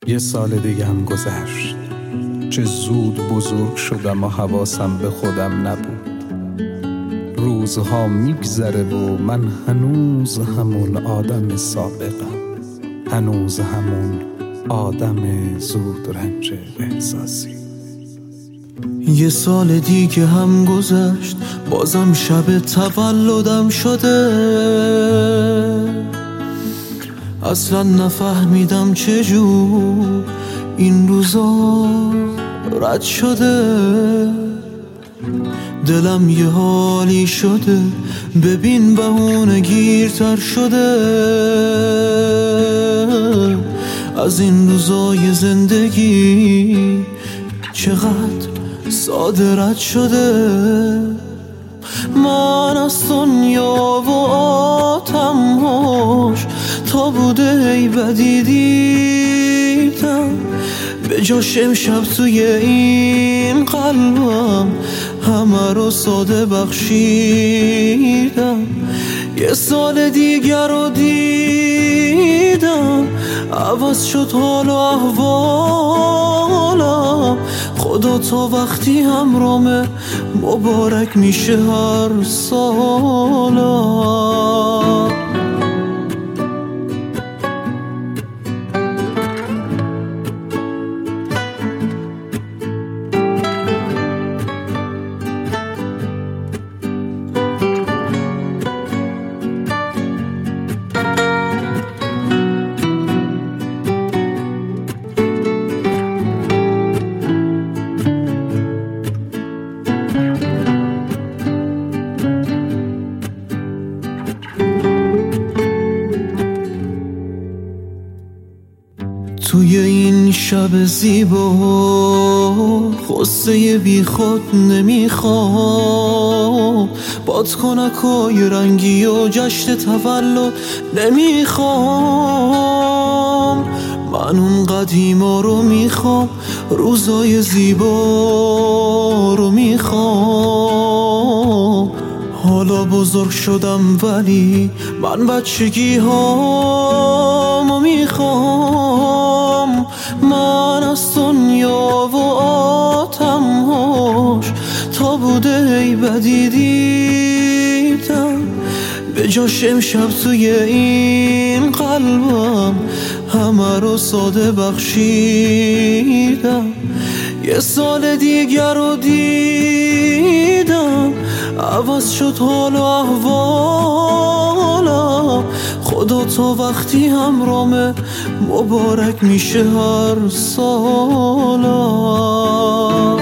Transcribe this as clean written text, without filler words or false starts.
یه سال دیگه هم گذشت. چه زود بزرگ شدم و حواسم به خودم نبود. روزها میگذره و من هنوز همون آدم سابقم، هنوز همون آدم زود رنج احساسی. یه سال دیگه هم گذشت، بازم شب تولدم شده. اصلا نفهمیدم چجور این روزا رد شده. دلم یه حالی شده، ببین بهونه گیرتر شده. از این روزای زندگی چقدر ساده رد شده. من از دنیا و آتمهاش تا بوده ای بدی دیدم، به جاش امشب توی این قلبم همه رو ساده بخشیدم. یه سال دیگر رو دیدم، عوض شد حال و احوالم. خدا تا وقتی همرامه مبارک میشه هر سالم. توی این شب زیبا خسته بی خود نمیخوام، بادکنکای رنگی و جشن تولد نمیخوام. من اون قدیما رو میخوام، روزای زیبا رو میخوام. حالا بزرگ شدم ولی من بچگی هامو میخوام. من از دنیا و آتمهاش تا بوده ای بدی دیدم، به جاش امشب توی این قلبم همه رو ساده بخشیدم. یه سال دیگر رو دیدم، عوض شد حال و احوالم. خدا تا وقتی همرامه مبارک میشه هر سالم.